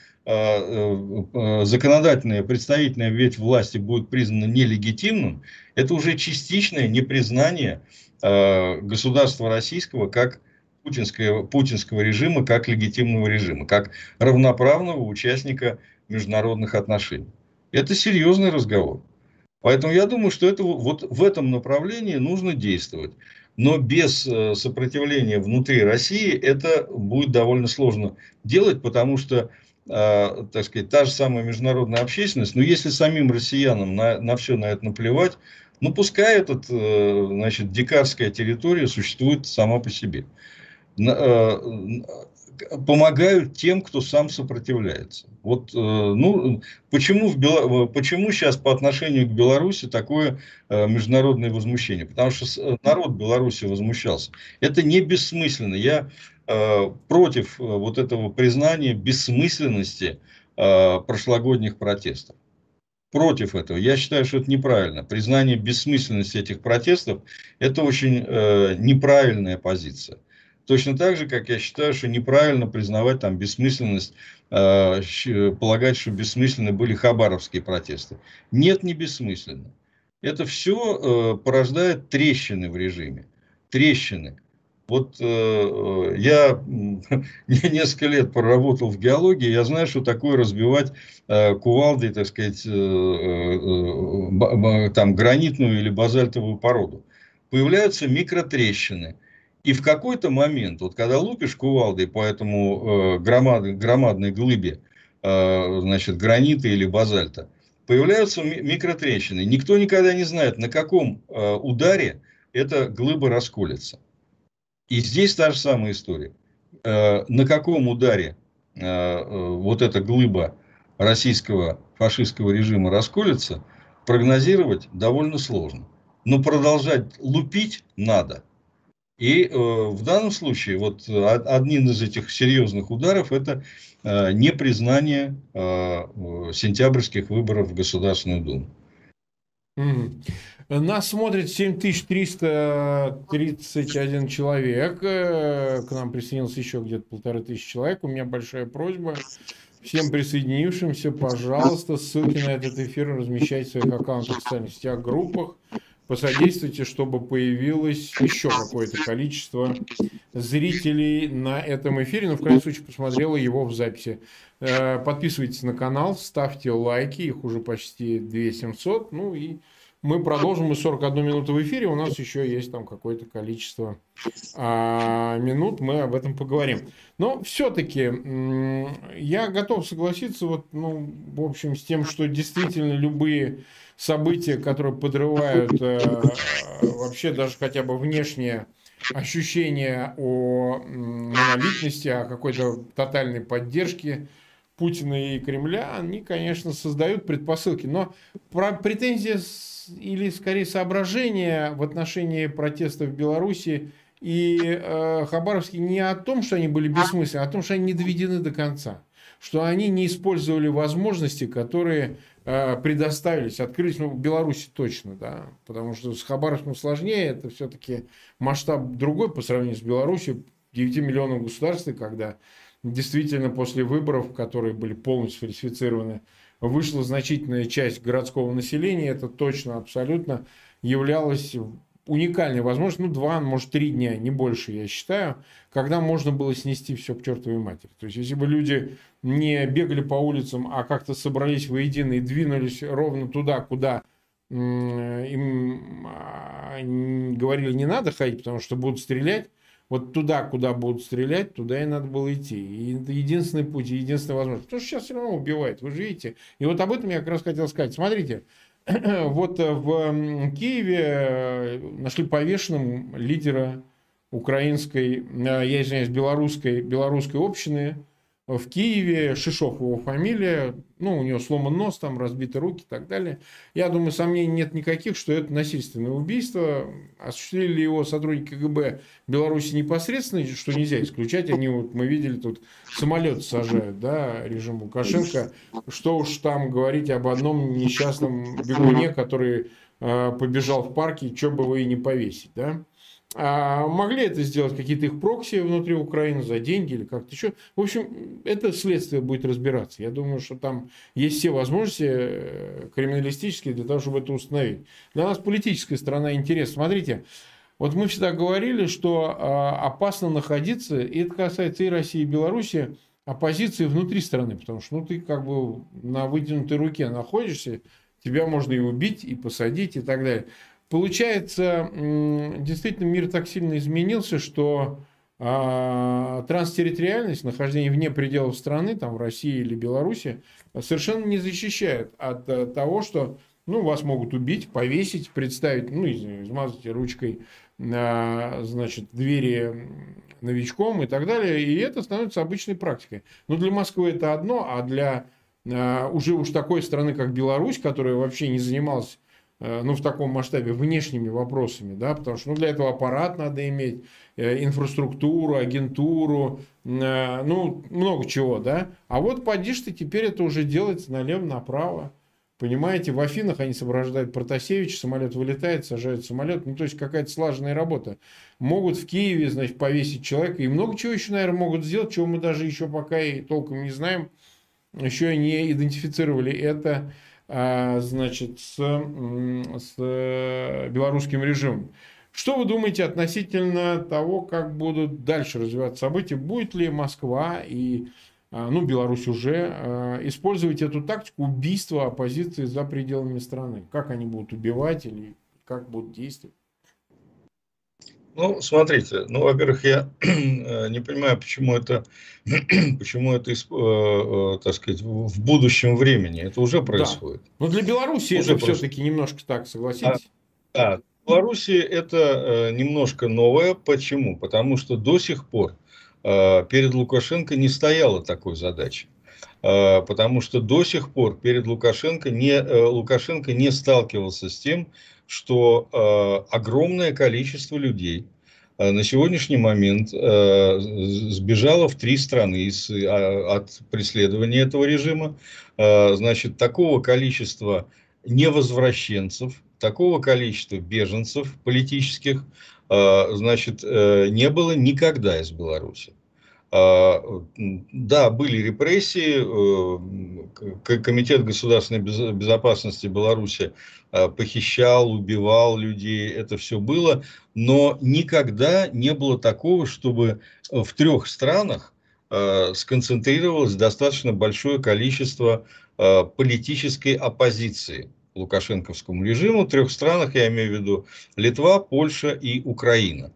законодательная, представительная ветвь власти будет признана нелегитимным, это уже частичное непризнание государства российского как путинского режима, как легитимного режима, как равноправного участника международных отношений. Это серьезный разговор. Поэтому я думаю, что это, вот в этом направлении нужно действовать. Но без сопротивления внутри России это будет довольно сложно делать, потому что, так сказать, та же самая международная общественность, но если самим россиянам на все на это наплевать, ну пускай эта, значит, дикарская территория существует сама по себе. Помогают тем, кто сам сопротивляется. Вот, ну, почему сейчас по отношению к Беларуси такое международное возмущение? Потому что народ Беларуси возмущался. Это не бессмысленно. Я против вот этого признания бессмысленности прошлогодних протестов. Против этого. Я считаю, что это неправильно. Признание бессмысленности этих протестов – это очень неправильная позиция. Точно так же, как я считаю, что неправильно признавать там бессмысленность, полагать, что бессмысленны были хабаровские протесты. Нет, не бессмысленно. Это все порождает трещины в режиме. Трещины. Вот я несколько лет проработал в геологии, я знаю, что такое разбивать кувалдой, так сказать, там, гранитную или базальтовую породу. Появляются микротрещины. И в какой-то момент, вот когда лупишь кувалдой по этому громадной глыбе, значит, гранита или базальта, появляются микротрещины. Никто никогда не знает, на каком ударе эта глыба расколется. И здесь та же самая история. На каком ударе вот эта глыба российского фашистского режима расколется, прогнозировать довольно сложно. Но продолжать лупить надо. И в данном случае вот один из этих серьезных ударов – это непризнание сентябрьских выборов в Государственную Думу. Нас смотрит 7331 человек. К нам присоединился еще где-то 1500 человек. У меня большая просьба всем присоединившимся, пожалуйста, ссылки на этот эфир размещайте в своих аккаунтах, в социальных сетях, группах. Посодействуйте, чтобы появилось еще какое-то количество зрителей на этом эфире. Но, в крайнем случае, посмотрела его в записи. Подписывайтесь на канал, ставьте лайки. Их уже почти 2700. Ну и мы продолжим. Мы 41 минуту в эфире. У нас еще есть там какое-то количество минут. Мы об этом поговорим. Но все-таки я готов согласиться вот, ну, в общем, с тем, что действительно любые события, которые подрывают вообще даже хотя бы внешнее ощущение о монолитности, о какой-то тотальной поддержке Путина и Кремля, они, конечно, создают предпосылки. Но претензии или, скорее, соображения в отношении протестов в Беларуси и Хабаровске не о том, что они были бессмысленны, а о том, что они не доведены до конца. что они не использовали возможности, которые предоставились, открылись, ну, в Беларуси точно, да, потому что с Хабаровском сложнее, это все-таки масштаб другой по сравнению с Беларусью, 9 миллионов государств, когда действительно после выборов, которые были полностью фальсифицированы, вышла значительная часть городского населения, это точно, абсолютно являлось уникальной возможностью, ну, 2, может, 3 дня, не больше, я считаю, когда можно было снести все к чертовой матери. То есть, если бы люди не бегали по улицам, а как-то собрались воедино и двинулись ровно туда, куда им говорили, не надо ходить, потому что будут стрелять, вот туда, куда будут стрелять, туда и надо было идти. И это единственный путь, единственная возможность. Потому что сейчас все равно убивают, вы же видите. И вот об этом я как раз хотел сказать. Смотрите, вот в Киеве нашли повешенным лидера украинской, я извиняюсь, белорусской общины в Киеве. Шишов его фамилия, ну, у него сломан нос, там разбиты руки и так далее. Я думаю, сомнений нет никаких, что это насильственное убийство. Осуществили его сотрудники КГБ Беларуси непосредственно, что нельзя исключать. Они, вот мы видели, тут самолет сажают, да, режим Лукашенко. Что уж там говорить об одном несчастном бегуне, который побежал в парке, что бы вы и не повесить, да. А могли это сделать какие-то их прокси внутри Украины за деньги или как-то еще. В общем, это следствие будет разбираться. Я думаю, что там есть все возможности криминалистические для того, чтобы это установить. Для нас политическая сторона интересна. Смотрите, вот мы всегда говорили, что опасно находиться, и это касается и России, и Беларуси, оппозиции внутри страны. Потому что ну, ты как бы на вытянутой руке находишься, тебя можно и убить, и посадить, и так далее. Получается, действительно мир так сильно изменился, что транстерриториальность, нахождение вне пределов страны, там в России или Беларуси, совершенно не защищает от того, что ну, вас могут убить, повесить, представить, ну, измазать ручкой, значит, двери новичком и так далее. И это становится обычной практикой. Но для Москвы это одно, а для уже уж такой страны, как Беларусь, которая вообще не занималась ну, в таком масштабе внешними вопросами, да, потому что ну, для этого аппарат надо иметь, инфраструктуру, агентуру, ну, много чего, да. А вот поди ж ты, теперь это уже делается налево-направо. Понимаете, в Афинах они соображают Протасевич, самолет вылетает, сажают самолет, ну, то есть какая-то слаженная работа. Могут в Киеве, значит, повесить человека, и много чего еще, наверное, могут сделать, чего мы даже еще пока и толком не знаем, еще и не идентифицировали это, значит, с белорусским режимом. Что вы думаете относительно того, как будут дальше развиваться события? Будет ли Москва и ну, Беларусь уже использовать эту тактику убийства оппозиции за пределами страны? Как они будут убивать или как будут действовать? Ну, смотрите, ну, во-первых, я не понимаю, почему это, так сказать, в будущем времени. Это уже происходит. Да. Но для Беларуси уже это все-таки немножко так, согласитесь? В Беларуси это немножко новое. Почему? Потому что до сих пор перед Лукашенко не стояла такой задачи. Потому что до сих пор перед Лукашенко не сталкивался с тем, что огромное количество людей на сегодняшний момент сбежало в 3 страны от преследования этого режима. Значит, такого количества невозвращенцев, такого количества беженцев политических, значит, не было никогда из Беларуси. Да, были репрессии, Комитет государственной безопасности Беларуси похищал, убивал людей, это все было, но никогда не было такого, чтобы в 3 странах сконцентрировалось достаточно большое количество политической оппозиции лукашенковскому режиму. В 3 странах, я имею в виду Литва, Польша и Украина.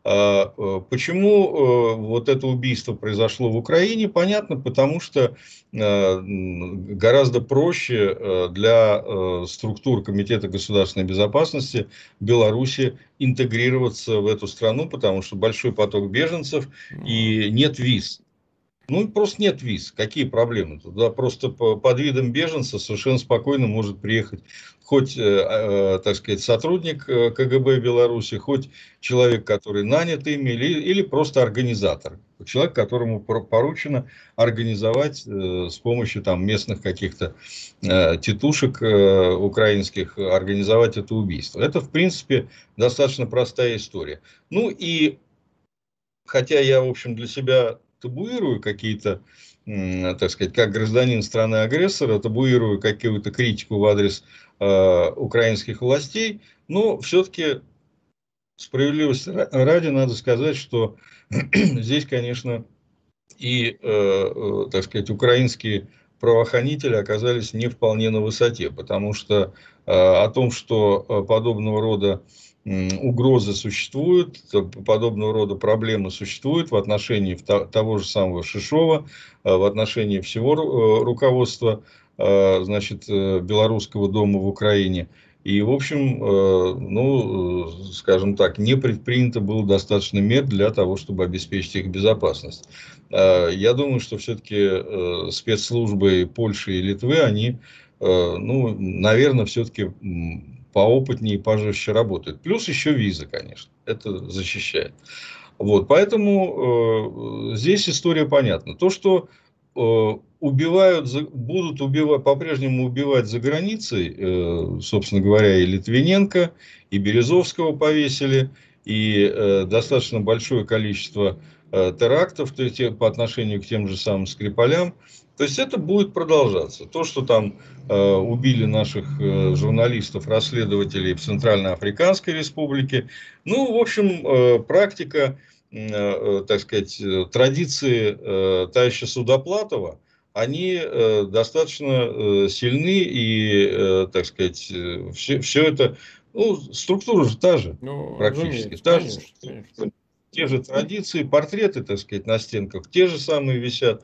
Почему вот это убийство произошло в Украине? Понятно, потому что гораздо проще для структур Комитета государственной безопасности Беларуси интегрироваться в эту страну, потому что большой поток беженцев и нет виз. Ну, просто нет виз. Какие проблемы? Туда просто под видом беженца совершенно спокойно может приехать хоть, так сказать, сотрудник КГБ Беларуси, хоть человек, который нанят ими, или просто организатор. Человек, которому поручено организовать с помощью там, местных каких-то тетушек украинских, организовать это убийство. Это, в принципе, достаточно простая история. Ну и хотя я, в общем, для себя табуирую какие-то, так сказать, как гражданин страны-агрессора, табуирую какую-то критику в адрес украинских властей, но все-таки справедливости ради надо сказать, что здесь, конечно, и, так сказать, украинские правоохранители оказались не вполне на высоте, потому что о том, что подобного рода угрозы существуют, подобного рода проблемы существуют в отношении того же самого Шишова, в отношении всего руководства, значит, Белорусского дома в Украине. И, в общем, ну, скажем так, не предпринято было достаточно мер для того, чтобы обеспечить их безопасность. Я думаю, что все-таки спецслужбы Польши и Литвы, они, ну, наверное, все-таки поопытнее и пожестче работают. Плюс еще виза, конечно, это защищает. Вот, поэтому здесь история понятна. То, что убивают, будут убивать, по-прежнему убивать за границей, собственно говоря, и Литвиненко, и Березовского повесили, и достаточно большое количество терактов по отношению к тем же самым Скрипалям. То есть это будет продолжаться. То, что там убили наших журналистов, расследователей в Центральноафриканской Республике, ну, в общем, практика, так сказать, традиции товарища Судоплатова, они достаточно сильны, и, так сказать, все это, ну, структура же та же, Ну, практически, разумеется, та же, конечно, конечно. те же традиции, портреты, так сказать, на стенках, те же самые висят.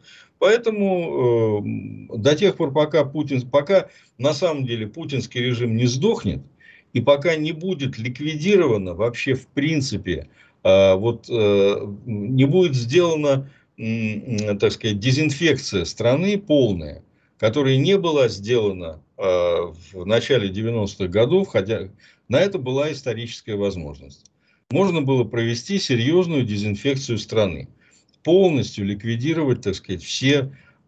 Поэтому до тех пор, пока на самом деле путинский режим не сдохнет, и пока не будет ликвидировано вообще в принципе, вот не будет сделана, так сказать, дезинфекция страны полная, которая не была сделана в начале 90-х годов, хотя на это была историческая возможность. Можно было провести серьезную дезинфекцию страны, полностью ликвидировать, так сказать, все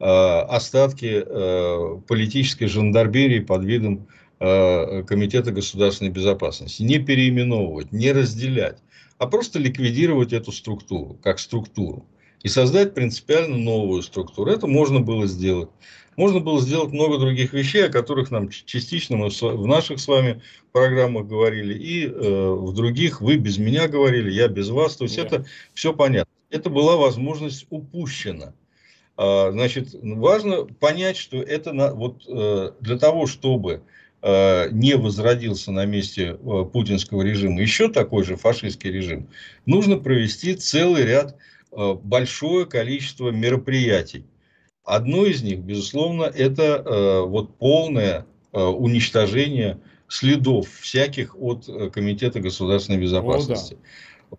остатки политической жандармерии под видом Комитета государственной безопасности. Не переименовывать, не разделять, а просто ликвидировать эту структуру, как структуру. И создать принципиально новую структуру. Это можно было сделать. Можно было сделать много других вещей, о которых нам частично мы в наших с вами программах говорили, и в других вы без меня говорили, я без вас. То есть Да. это все понятно. Это была возможность упущена. Значит, важно понять, что это вот, для того, чтобы не возродился на месте путинского режима еще такой же фашистский режим, нужно провести целый ряд, большое количество мероприятий. Одно из них, безусловно, это вот полное уничтожение следов всяких от Комитета государственной О, да. безопасности.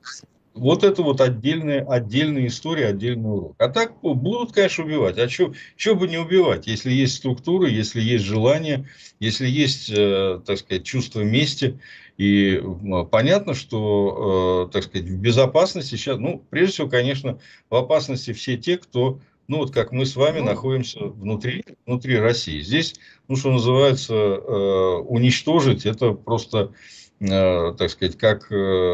Вот это вот отдельная история, отдельный урок. А так будут, конечно, убивать. А что бы не убивать, если есть структура, если есть желание, если есть, так сказать, чувство мести. И понятно, что, так сказать, в безопасности сейчас, ну, прежде всего, конечно, в опасности все те, кто, ну, вот как мы с вами Ну, находимся внутри России. Здесь, ну, что называется, уничтожить, это просто, так сказать, как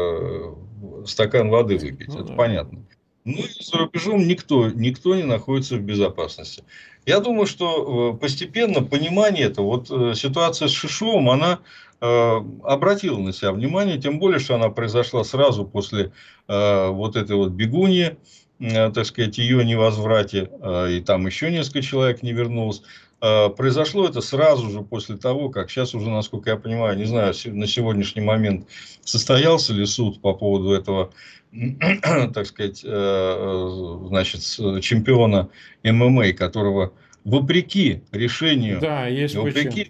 стакан воды выпить, ну это да. понятно. Ну и за рубежом никто не находится в безопасности. Я думаю, что постепенно понимание этого, вот ситуация с Шишовым, она обратила на себя внимание, тем более, что она произошла сразу после вот этой вот бегуньи, так сказать, ее невозврате, и там еще несколько человек не вернулось. Произошло это сразу же после того, как сейчас уже, насколько я понимаю, не знаю, на сегодняшний момент состоялся ли суд по поводу этого, так сказать, значит, чемпиона ММА, которого вопреки решению, Да, ЕСПЧ. вопреки,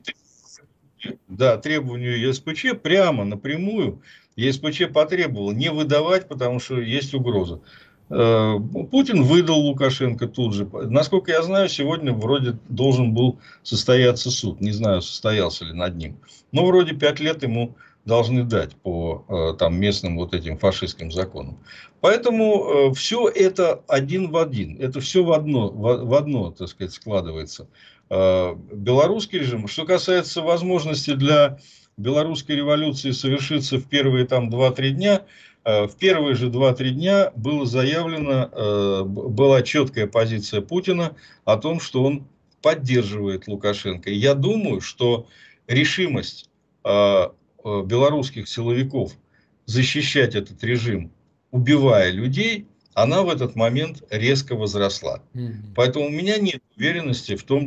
да, требованию ЕСПЧ, прямо напрямую ЕСПЧ потребовал не выдавать, потому что есть угроза. Путин выдал Лукашенко тут же. Насколько я знаю, сегодня вроде должен был состояться суд. Не знаю, состоялся ли над ним. Но вроде 5 лет ему должны дать по там, местным вот этим фашистским законам. Поэтому все это один в один. Это все в одно, так сказать, складывается. Белорусский режим. Что касается возможности для белорусской революции совершиться в первые там 2-3 дня, в первые же 2-3 дня было заявлено, была четкая позиция Путина о том, что он поддерживает Лукашенко. И я думаю, что решимость белорусских силовиков защищать этот режим, убивая людей, она в этот момент резко возросла. Поэтому у меня нет уверенности в том,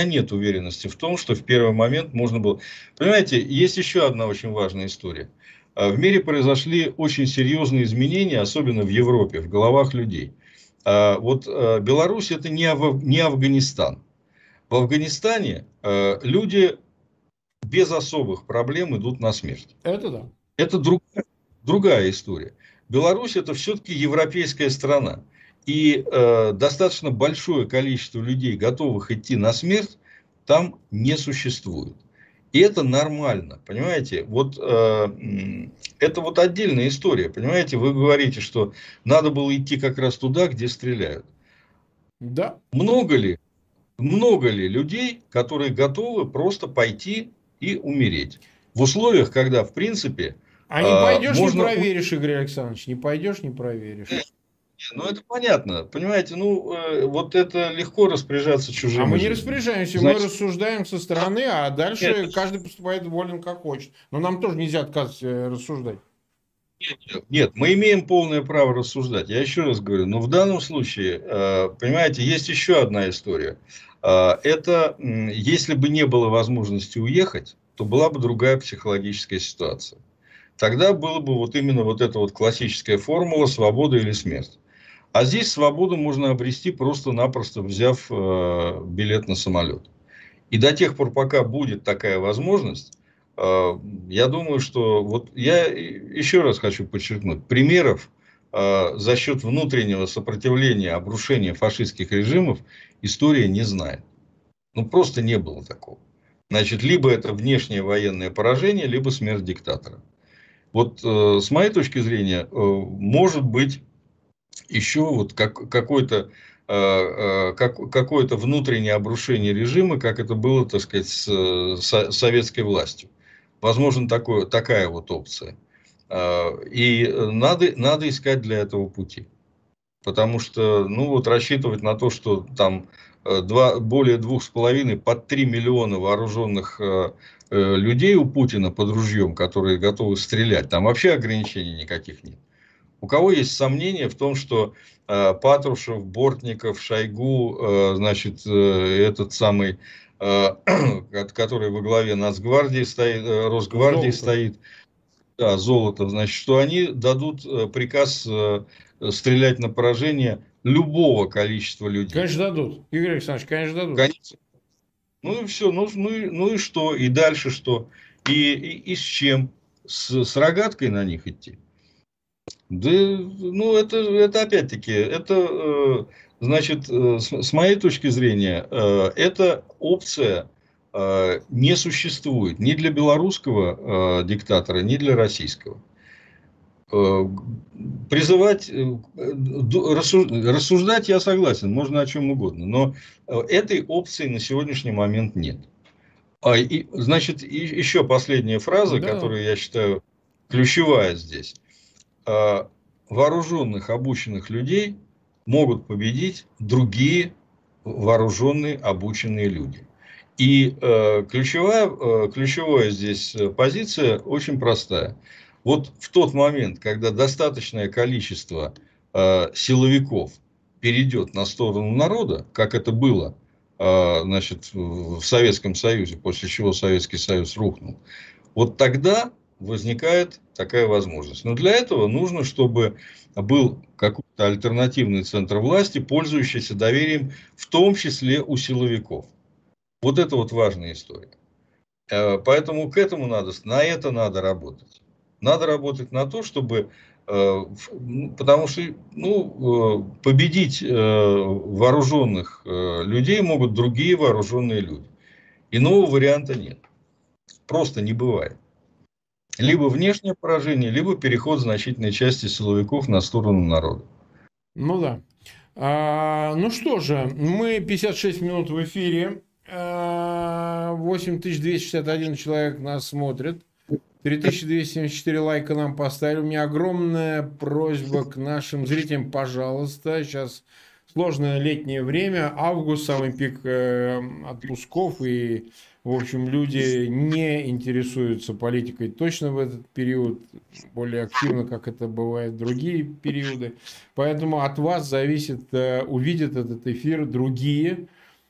что в первый момент можно было... Понимаете, есть еще одна очень важная история. В мире произошли очень серьезные изменения, особенно в Европе, в головах людей. Вот Беларусь — это не Афганистан. В Афганистане люди без особых проблем идут на смерть. Это да. Это другая история. Беларусь — это все-таки европейская страна. И достаточно большое количество людей, готовых идти на смерть, там не существует. И это нормально, понимаете? Вот это вот отдельная история, понимаете? Вы говорите, что надо было идти как раз туда, где стреляют. Да. Много ли людей, которые готовы просто пойти и умереть? В условиях, когда, в принципе, А не пойдешь, можно... не проверишь, Игорь Александрович. Не пойдешь, не проверишь. Ну, это понятно. Понимаете, вот это легко распоряжаться чужими А мы не жизнями. распоряжаемся, Значит, мы рассуждаем со стороны, а дальше нет, каждый поступает волен как хочет. Но нам тоже нельзя отказываться рассуждать. нет, мы имеем полное право рассуждать. Я еще раз говорю, но в данном случае, понимаете, есть еще одна история. Это, если бы не было возможности уехать, то была бы другая психологическая ситуация. Тогда было бы вот именно вот эта вот классическая формула свобода или смерть. А здесь свободу можно обрести, просто-напросто взяв билет на самолет. И до тех пор, пока будет такая возможность, я думаю, что вот я еще раз хочу подчеркнуть, примеров за счет внутреннего сопротивления, обрушения фашистских режимов история не знает. Ну, просто не было такого. Значит, либо это внешнее военное поражение, либо смерть диктатора. Вот с моей точки зрения, может быть еще вот какое-то внутреннее обрушение режима, как это было, так сказать, с советской властью. Возможно, такая вот опция. И надо искать для этого пути. Потому что, вот рассчитывать на то, что там более 2,5, под 3 миллиона вооруженных людей у Путина под ружьем, которые готовы стрелять, там вообще ограничений никаких нет. У кого есть сомнения в том, что Патрушев, Бортников, Шойгу, значит, этот самый, который во главе Нацгвардии стоит, Росгвардии стоит, да, Золотов, значит, что они дадут приказ стрелять на поражение любого количества людей. Конечно, дадут. Игорь Александрович, конечно, дадут. Конечно. Ну и все, ну и что, и дальше что, и с чем, с рогаткой на них идти. Да, это опять-таки, это, значит, с моей точки зрения, эта опция не существует ни для белорусского диктатора, ни для российского. Призывать, рассуждать я согласен, можно о чем угодно, но этой опции на сегодняшний момент нет. Значит, еще последняя фраза, Да. которую я считаю ключевая здесь. Вооруженных, обученных людей могут победить другие вооруженные, обученные люди. И ключевая здесь позиция очень простая. Вот в тот момент, когда достаточное количество силовиков перейдет на сторону народа, как это было, значит, в Советском Союзе, после чего Советский Союз рухнул, вот тогда возникает такая возможность. Но для этого нужно, чтобы был какой-то альтернативный центр власти, пользующийся доверием, в том числе у силовиков. Вот это вот важная история. Поэтому на это надо работать. Надо работать на то, чтобы Потому что победить вооруженных людей могут другие вооруженные люди. Иного варианта нет. Просто не бывает. Либо внешнее поражение, либо переход значительной части силовиков на сторону народа. Ну да. Ну что же, мы 56 минут в эфире. 8261 человек нас смотрит. 3274 лайка нам поставили. У меня огромная просьба к нашим зрителям, пожалуйста. Сейчас сложное летнее время, август, самый пик отпусков, и, в общем, люди не интересуются политикой точно в этот период, более активно, как это бывает в другие периоды. Поэтому от вас зависит, увидят этот эфир другие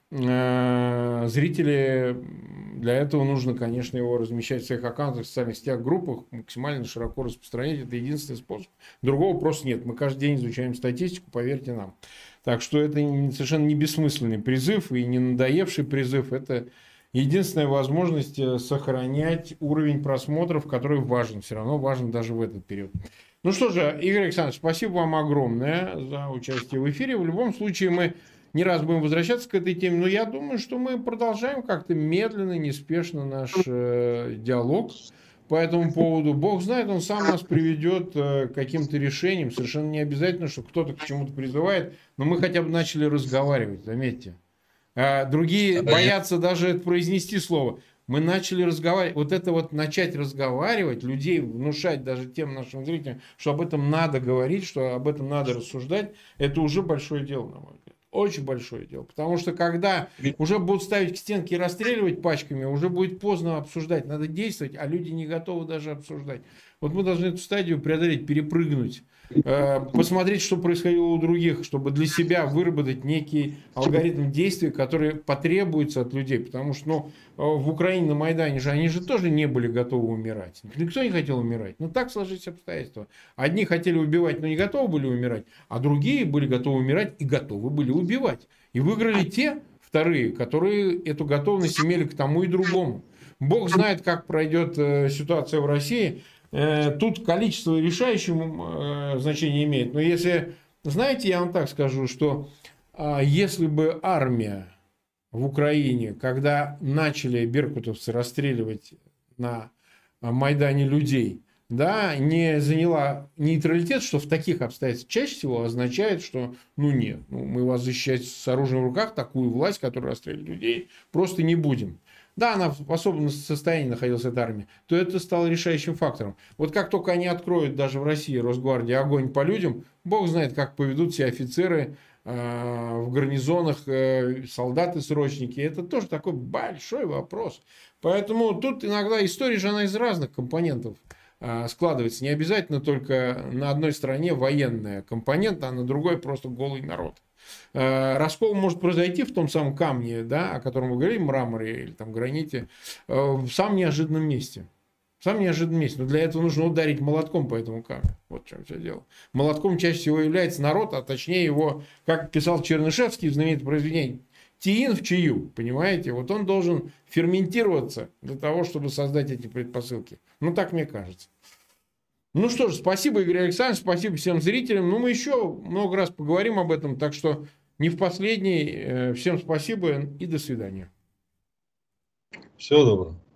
зрители. Для этого нужно, конечно, его размещать в своих аккаунтах, в социальных сетях, группах, максимально широко распространять. Это единственный способ. Другого просто нет. Мы каждый день изучаем статистику, поверьте нам. Так что это совершенно не бессмысленный призыв и не надоевший призыв. Это единственная возможность сохранять уровень просмотров, который важен. Все равно важен даже в этот период. Ну что же, Игорь Александрович, спасибо вам огромное за участие в эфире. В любом случае мы не раз будем возвращаться к этой теме, но я думаю, что мы продолжаем как-то медленно, неспешно наш диалог по этому поводу. Бог знает, он сам нас приведет к каким-то решениям. Совершенно не обязательно, что кто-то к чему-то призывает, но мы хотя бы начали разговаривать, заметьте. Другие боятся даже это произнести слово. Мы начали разговаривать. Вот это вот начать разговаривать, людей внушать даже тем нашим зрителям, что об этом надо говорить, что об этом надо рассуждать, это уже большое дело, на мой взгляд. Очень большое дело. Потому что когда уже будут ставить к стенке и расстреливать пачками, уже будет поздно обсуждать. Надо действовать, а люди не готовы даже обсуждать. Вот мы должны эту стадию преодолеть, перепрыгнуть. Посмотреть, что происходило у других, чтобы для себя выработать некий алгоритм действий, который потребуется от людей. Потому что в Украине на Майдане же они же тоже не были готовы умирать. Никто не хотел умирать. Но так сложились обстоятельства. Одни хотели убивать, но не готовы были умирать, а другие были готовы умирать и готовы были убивать. И выиграли те, вторые, которые эту готовность имели к тому и другому. Бог знает, как пройдет ситуация в России. Тут количество решающее значение имеет. Но если, знаете, я вам так скажу, что если бы армия в Украине, когда начали беркутовцы расстреливать на Майдане людей, да, не заняла нейтралитет, что в таких обстоятельствах чаще всего означает, что нет, мы вас защищать с оружием в руках, такую власть, которая расстреливает людей, просто не будем. Да, она в особенном состоянии находилась, эта армия, то это стало решающим фактором. Вот как только они откроют даже в России, Росгвардии, огонь по людям, бог знает, как поведут себя офицеры в гарнизонах, солдаты-срочники. Это тоже такой большой вопрос. Поэтому тут иногда история же она из разных компонентов складывается. Не обязательно только на одной стороне военная компонента, а на другой просто голый народ. Раскол может произойти в том самом камне, да, о котором мы говорим, мраморе или там граните, в самом неожиданном месте. В самом неожиданном месте. Но для этого нужно ударить молотком по этому камню. Вот в чем все дело. Молотком чаще всего является народ, а точнее его, как писал Чернышевский в знаменитом произведении, тиин в чаю, понимаете? Вот он должен ферментироваться для того, чтобы создать эти предпосылки. Ну, так мне кажется. Ну что ж, спасибо, Игорь Александрович, спасибо всем зрителям. Ну, мы еще много раз поговорим об этом, так что не в последний. Всем спасибо и до свидания. Всего доброго.